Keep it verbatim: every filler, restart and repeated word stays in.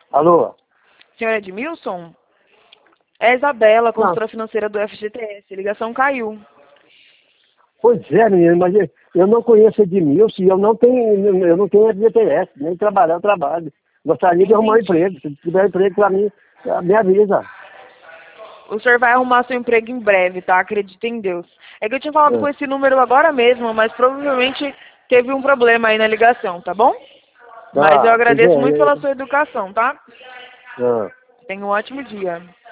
Alô? Senhor Edmilson? É Isabela, Não. consultora financeira do F G T S. A ligação caiu. Pois é, menino, mas eu- eu não conheço Edmilson e eu não tenho, eu não tenho F G T S, nem trabalhar eu trabalho. Gostaria de arrumar um Entendi. emprego. Se tiver emprego pra mim, eh, me avisa. O senhor vai arrumar seu emprego em breve, tá? Acredita em Deus. É que eu tinha falado É. com esse número agora mesmo, mas provavelmente teve um problema aí na ligação, tá bom? Mas eu Tá, pois agradeço muito é. pela sua educação, tá? é, é. Tenha um ótimo dia.